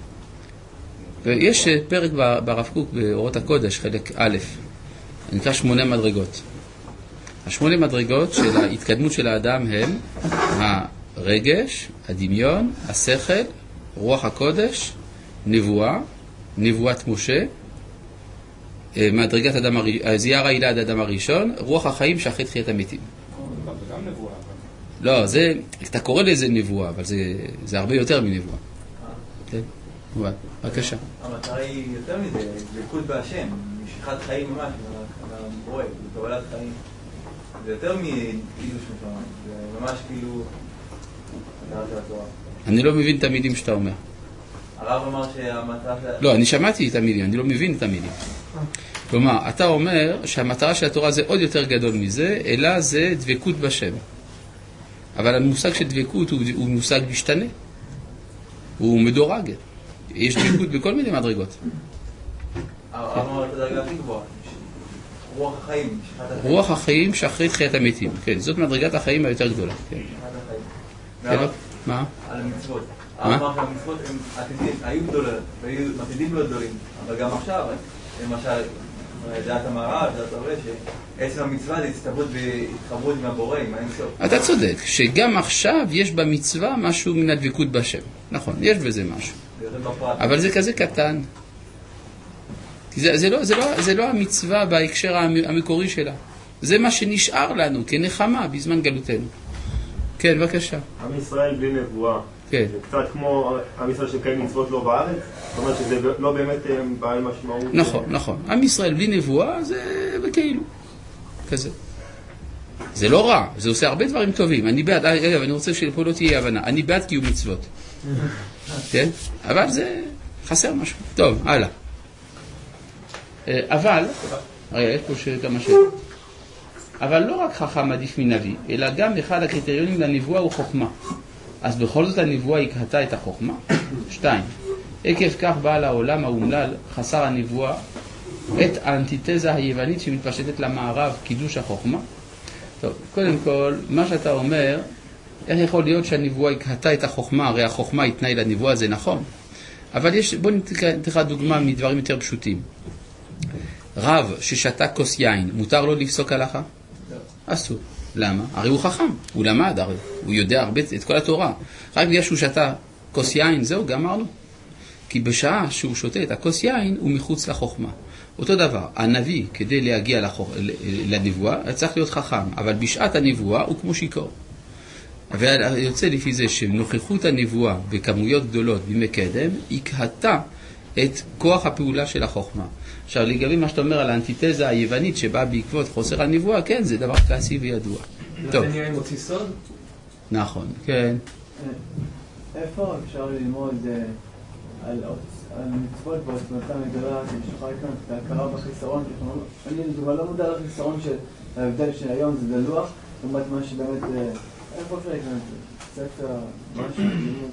ויש פרק ברב קוק באורות הקודש, חלק א', נקרא שמונה מדרגות. השמונה מדרגות של ההתקדמות של האדם הם הרגש, הדמיון, השכל רוח הקודש, נבואה, נבואת משה, מדרגת אדם הראשון, זייר העילה עד אדם הראשון, רוח החיים שאחרי תחיית המתים. זה גם נבואה. לא, זה, אתה קורא לזה נבואה, אבל זה, זה הרבה יותר מנבואה. כן, בבקשה. המטרה היא יותר מזה, דבקות בהשם, משיכת חיים ממש, מהבורא, קבלת חיים. זה יותר מקידוש נשמה, זה ממש כאילו... אני לא מבין את המילים שאתה אומר. הרב אמר שהמטרה של... לא, אני שמעתי את המילים, אני לא מבין את המילים. כלומר, אתה אומר שהמטרה של התורה זה עוד יותר גדול מזה, אלא זה דבקות בשם. אבל המושג של דבקות הוא, הוא מושג משתנה. הוא מדורג. יש דבקות בכל מיני מדרגות. הרב אמר את הדרגה הכי גבוהה. רוח החיים. רוח החיים שאחרי תחיית המתים. כן, זאת מדרגת החיים היותר גדולה. כן. כן, מה? על המצוות. הרב אמר שהמצוות הם עתידים, היו גדולות, והיו עתידים לא גדולים. אבל גם עכשיו, למשל, דעת המערב, דעת הרבה, שעצם המצווה זה הצטוות והתחברות עם הבורא, עם האינסוף. אתה צודק, שגם עכשיו יש במצווה משהו מן הדבקות בשם. נכון, יש בזה משהו. אבל זה כזה קטן. זה, זה, לא, זה, לא, זה לא המצווה בהקשר המקורי שלה. זה מה שנשאר לנו כנחמה בזמן גלותנו. כן, בבקשה. עם ישראל בלי נבואה. כן. זה קצת כמו עם ישראל שקיים מצוות לא בארץ. זאת אומרת שזה לא באמת בעל משמעות. נכון, נכון. עם ישראל בלי נבואה זה כאילו. כזה. זה לא רע, זה עושה הרבה דברים טובים. אני בעד, אגב, אני רוצה שפה לא תהיה הבנה. אני בעד קיום מצוות. כן? אבל זה חסר משהו. טוב, הלאה. אבל, רגע, יש פה כמה שאלות. אבל לא רק חכם עדיף מנביא, אלא גם אחד הקריטריונים לנבואה הוא חוכמה. אז בכל זאת הנבואה הקהתה את החוכמה. שתיים, עקב כך בא לעולם האומלל חסר הנבואה את האנטיתזה היוונית שמתפשטת למערב, קידוש החוכמה. טוב, קודם כל, מה שאתה אומר, איך יכול להיות שהנבואה הקהתה את החוכמה? הרי החוכמה היא תנאי לנבואה, זה נכון. אבל יש, בוא ניתן לך דוגמה מדברים יותר פשוטים. רב ששתה כוס יין, מותר לו לפסוק הלכה? אסור. למה? הרי הוא חכם, הוא למד, הרי הוא יודע הרבה את כל התורה. רק בגלל שהוא שתה כוס יין, זהו, גמרנו. כי בשעה שהוא שותה את הכוס יין, הוא מחוץ לחוכמה. אותו דבר, הנביא, כדי להגיע לחוכ... לנבואה, צריך להיות חכם, אבל בשעת הנבואה הוא כמו שיקור. ויוצא לפי זה שנוכחות הנבואה בכמויות גדולות בימי קדם, הקהתה את כוח הפעולה של החוכמה. עכשיו, לגבי מה שאתה אומר על האנטיתזה היוונית שבאה בעקבות חוסר הנבואה, כן, זה דבר קלאסי וידוע. טוב. לכן יין מוציא סוד? נכון, כן. איפה אפשר ללמוד על מצוות בעוצמתם הגדולה, שמשכה כאן את ההכרה בחיסרון? אני כבר לא מודע לחיסרון של ההבדל שהיום זה דלוח, לעומת מה שבאמת, איפה אפשר להיכנס? ספר, משהו, לימוד.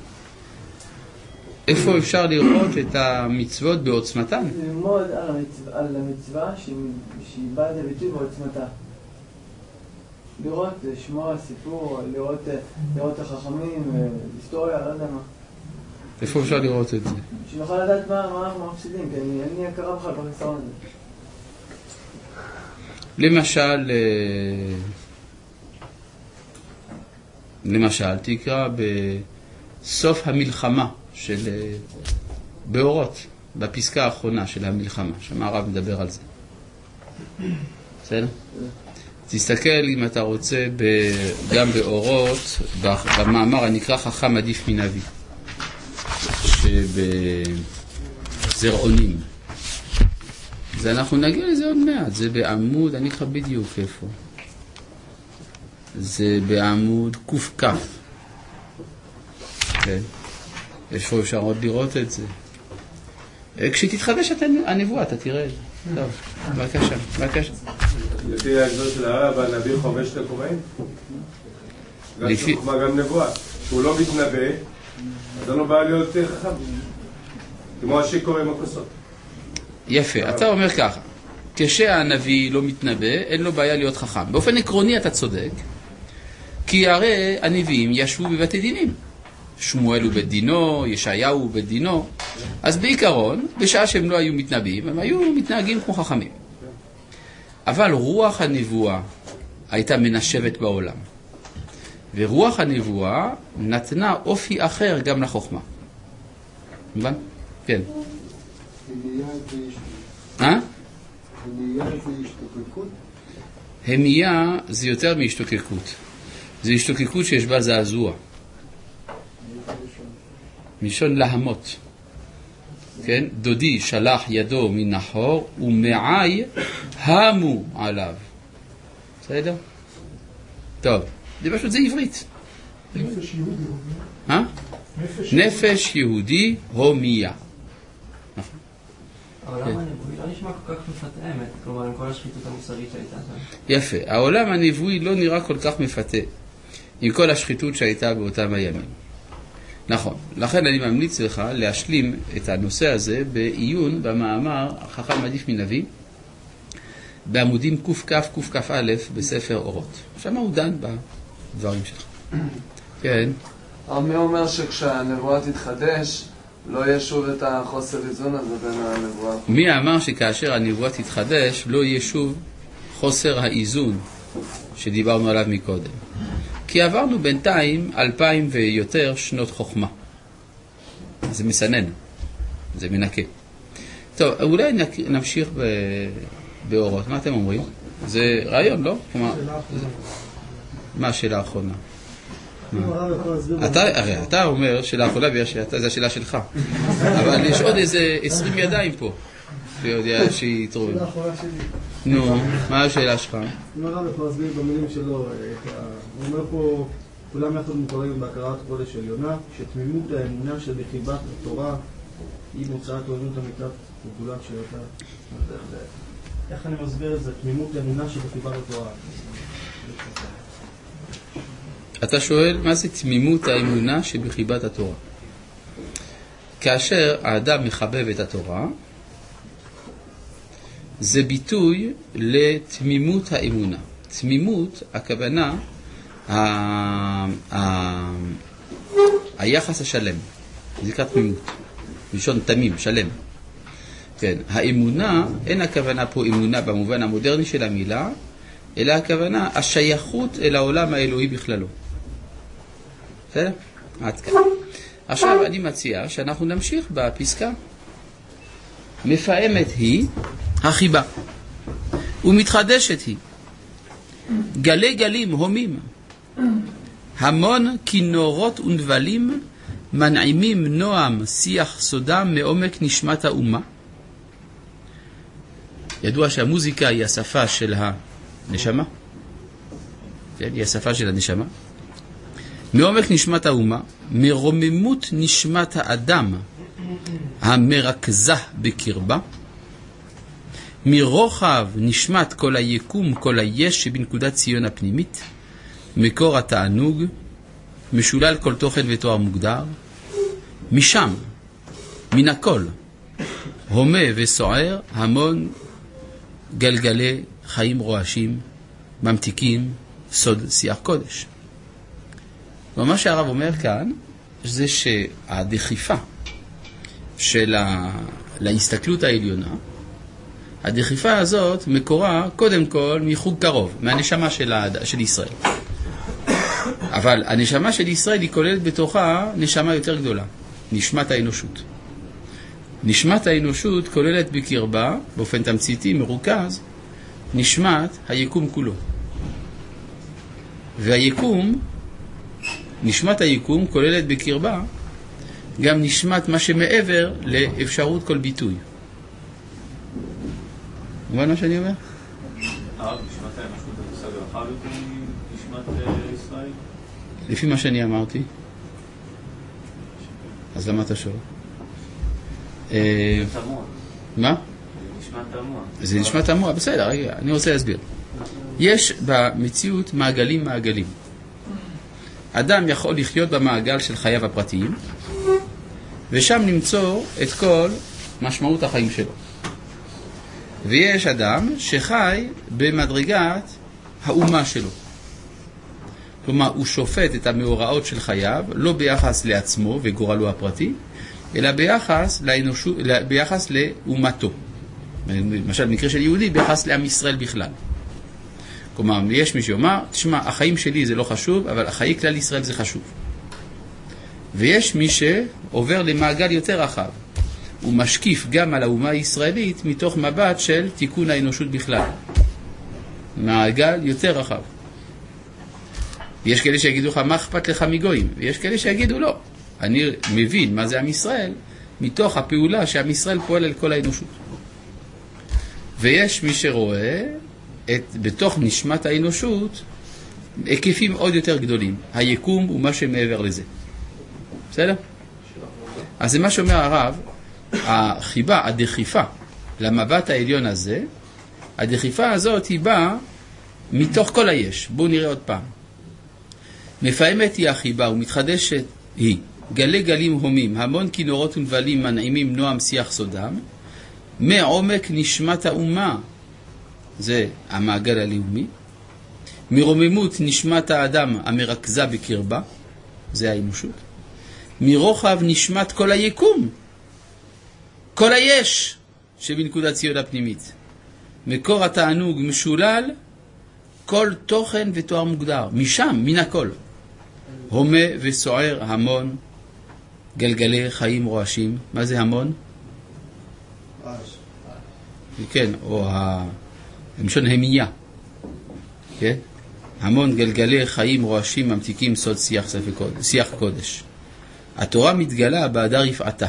איפה אפשר לראות את המצוות בעוצמתן? ללמוד על המצווה, על המצווה שהיא באה לביטוי בעוצמתה. לראות, לשמוע סיפור, לראות, לראות החכמים, היסטוריה, לא יודע מה. איפה אפשר לראות את זה? שנוכל לדעת מה, מה אנחנו מפסידים, כי אני, אני הכרה בכלל בחיסרון הזה. למשל, למשל, תקרא בסוף המלחמה של באורות, בפסקה האחרונה של המלחמה, שהמערב מדבר על זה. בסדר? תסתכל אם אתה רוצה גם באורות, במאמר הנקרא חכם עדיף מנביא, שבזרעונים. זה אנחנו נגיע לזה עוד מעט, זה בעמוד, אני אקרא בדיוק איפה. זה בעמוד קוף כף. כן. איפה אפשר עוד לראות את זה? כשתתחדש הנבואה, אתה תראה את זה. טוב, בבקשה, בבקשה. לפי ההגדור של הרב, הנביא חובש את הקוראים? גם חוכמה, גם נבואה. שהוא לא מתנבא, אז אין לו בעיה להיות חכם. כמו השיקור עם הכוסות. יפה, אתה אומר ככה. כשהנביא לא מתנבא, אין לו בעיה להיות חכם. באופן עקרוני אתה צודק, כי הרי הנביאים ישבו בבתי דינים. שמואל הוא בית דינו, ישעיהו הוא בית דינו. אז בעיקרון, בשעה שהם לא היו מתנבאים, הם היו מתנהגים כמו חכמים. אבל רוח הנבואה הייתה מנשבת בעולם. ורוח הנבואה נתנה אופי אחר גם לחוכמה. מובן? כן. המייה זה אה? המייה זה השתוקקות? המייה זה יותר מהשתוקקות. זה השתוקקות שיש בה זעזוע. מלשון להמות. כן? דודי שלח ידו מן החור ומעי המו עליו. בסדר? טוב, זה פשוט זה עברית. נפש יהודי אה? נפש נפש יהודי הומיה. העולם הנבואי לא נשמע כל כך מפתה האמת, כלומר עם כל השחיתות המוסרית שהייתה שם. יפה, העולם הנבואי לא נראה כל כך מפתה עם כל השחיתות שהייתה באותם הימים. נכון, לכן אני ממליץ לך להשלים את הנושא הזה בעיון במאמר חכם עדיף מנביא בעמודים קוף קוף א' בספר אורות. שם הוא דן בדברים שלך. כן. מי אומר שכשהנבואה תתחדש לא יהיה שוב את החוסר איזון הזה בין הנבואה? מי אמר שכאשר הנבואה תתחדש לא יהיה שוב חוסר האיזון שדיברנו עליו מקודם? כי עברנו בינתיים אלפיים ויותר שנות חוכמה. זה מסנן, זה מנקה. טוב, אולי נמשיך באורות. מה אתם אומרים? זה רעיון, לא? מה השאלה האחרונה? אתה, הרי אתה אומר שאלה האחרונה זה השאלה שלך, אבל יש עוד איזה עשרים ידיים פה שיודע שיתרום. שאלה האחרונה שלי. נו, מה השאלה שלך? אם הרב יכול להסביר במילים שלו, הוא אומר פה כולם יחד מוכרים בהכרת קודש עליונה, שתמימות האמונה של בחיבת התורה היא מוצאת עולמות אמיתת וגולת שאותה. איך אני מסביר את זה? תמימות האמונה של בחיבת התורה. אתה שואל מה זה תמימות האמונה שבחיבת התורה? כאשר האדם מחבב את התורה, זה ביטוי לתמימות האמונה. תמימות, הכוונה, ה... ה... היחס השלם. זה נקרא תמימות. מלשון תמים, שלם. כן, האמונה, אין הכוונה פה אמונה במובן המודרני של המילה, אלא הכוונה השייכות אל העולם האלוהי בכללו. בסדר? עד כאן. עכשיו אני מציע שאנחנו נמשיך בפסקה. מפעמת היא החיבה, ומתחדשת היא. גלי גלים הומים, המון כינורות ונבלים, מנעימים נועם שיח סודם מעומק נשמת האומה. ידוע שהמוזיקה היא השפה של הנשמה, כן? היא השפה של הנשמה. מעומק נשמת האומה, מרוממות נשמת האדם המרכזה בקרבה, מרוחב נשמת כל היקום, כל היש שבנקודת ציון הפנימית, מקור התענוג, משולל כל תוכן ותואר מוגדר, משם, מן הכל, הומה וסוער, המון גלגלי חיים רועשים, ממתיקים, סוד שיח קודש. ומה שהרב אומר כאן, זה שהדחיפה של ה... להסתכלות העליונה, הדחיפה הזאת מקורה קודם כל מחוג קרוב, מהנשמה של, ה... של ישראל. אבל הנשמה של ישראל היא כוללת בתוכה נשמה יותר גדולה, נשמת האנושות. נשמת האנושות כוללת בקרבה, באופן תמציתי, מרוכז, נשמת היקום כולו. והיקום, נשמת היקום כוללת בקרבה גם נשמת מה שמעבר לאפשרות כל ביטוי. מובן מה שאני אומר? הרב, נשמת האנושות זה מושג רחב יותר מנשמת ישראל? לפי מה שאני אמרתי. אז למה אתה שואל? מה? נשמת המוח. זה נשמת המוח, בסדר, רגע, אני רוצה להסביר. יש במציאות מעגלים מעגלים. אדם יכול לחיות במעגל של חייו הפרטיים, ושם למצוא את כל משמעות החיים שלו. ויש אדם שחי במדרגת האומה שלו. כלומר, הוא שופט את המאורעות של חייו, לא ביחס לעצמו וגורלו הפרטי, אלא ביחס, לאנושו, ביחס לאומתו. למשל, במקרה של יהודי, ביחס לעם ישראל בכלל. כלומר, יש מי שאומר, תשמע, החיים שלי זה לא חשוב, אבל החיי כלל ישראל זה חשוב. ויש מי שעובר למעגל יותר רחב. הוא משקיף גם על האומה הישראלית מתוך מבט של תיקון האנושות בכלל. מעגל יותר רחב. יש כאלה שיגידו לך, מה אכפת לך מגויים? ויש כאלה שיגידו, לא. אני מבין מה זה עם ישראל, מתוך הפעולה שעם ישראל פועל על כל האנושות. ויש מי שרואה את, בתוך נשמת האנושות, היקפים עוד יותר גדולים. היקום הוא מה שמעבר לזה. בסדר? אז זה מה שאומר הרב, החיבה, הדחיפה, למבט העליון הזה, הדחיפה הזאת היא באה מתוך כל היש. בואו נראה עוד פעם. מפעמת היא החיבה ומתחדשת היא. גלי גלים הומים, המון כינורות ונבלים מנעימים נועם שיח סודם, מעומק נשמת האומה, זה המעגל הלאומי, מרוממות נשמת האדם המרכזה בקרבה, זה האנושות, מרוחב נשמת כל היקום, כל היש שבנקודת ציון הפנימית, מקור התענוג משולל, כל תוכן ותואר מוגדר, משם, מן הכל, הומה וסוער המון, גלגלי חיים רועשים. מה זה המון? כן, או המשון המיה. כן? המון גלגלי חיים רועשים ממתיקים סוד שיח, שיח קודש. התורה מתגלה בהדר יפעתה.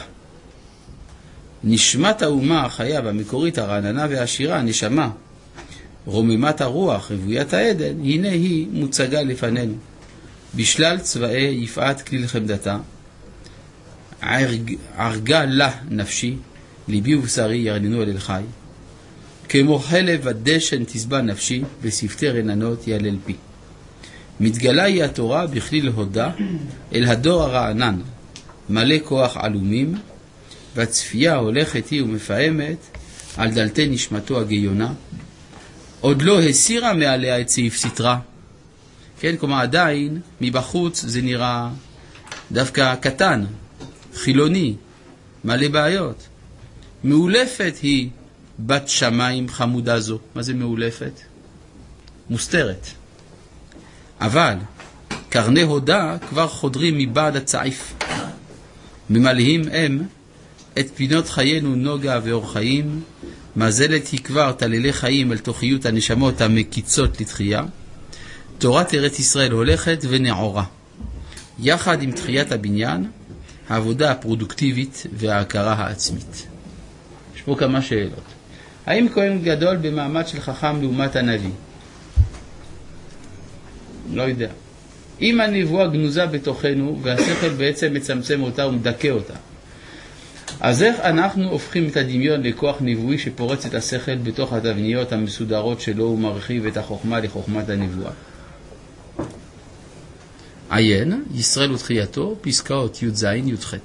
נשמת האומה החיה והמקורית הרעננה והעשירה, נשמה, רוממת הרוח, רוויית העדן, הנה היא מוצגה לפנינו. בשלל צבאי יפעת כליל חמדתה, ערג, ערגה לה נפשי, ליבי ובשרי ירננו אל אל חי, כמו חלב ודשן תסבע נפשי, ושפתי רננות יעלל פי. מתגלה היא התורה בכליל הודה, אל הדור הרענן, מלא כוח עלומים, והצפייה הולכת היא ומפעמת, על דלתי נשמתו הגיונה, עוד לא הסירה מעליה את סעיף סתרה, כן, כלומר עדיין מבחוץ זה נראה דווקא קטן, חילוני, מלא בעיות. מאולפת היא בת שמיים חמודה זו. מה זה מאולפת? מוסתרת. אבל קרני הודה כבר חודרים מבעד הצעיף. ממלאים הם את פינות חיינו נוגה ואור חיים, מזלת היא כבר תללי חיים אל תוכיות הנשמות המקיצות לתחייה. תורת ארץ ישראל הולכת ונעורה. יחד עם תחיית הבניין, העבודה הפרודוקטיבית וההכרה העצמית. יש פה כמה שאלות. האם כהן גדול במעמד של חכם לעומת הנביא? לא יודע. אם הנבואה גנוזה בתוכנו והשכל בעצם מצמצם אותה ומדכא אותה, אז איך אנחנו הופכים את הדמיון לכוח נבואי שפורץ את השכל בתוך התבניות המסודרות שלו ומרחיב את החוכמה לחוכמת הנבואה? עיין, ישראל ותחייתו, פסקאות י' ז' י' ח'.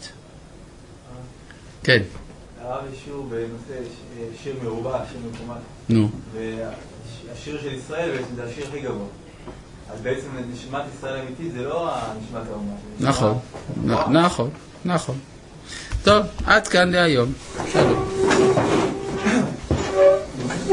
כן. הרב יש שיר בנושא שיר מרובע, שיר מקומט. נו. והשיר של ישראל בעצם זה השיר הכי גבוה. אז בעצם נשמת ישראל אמיתית זה לא נשמת האומה. נכון, נכון, נכון. טוב, עד כאן להיום. שלום.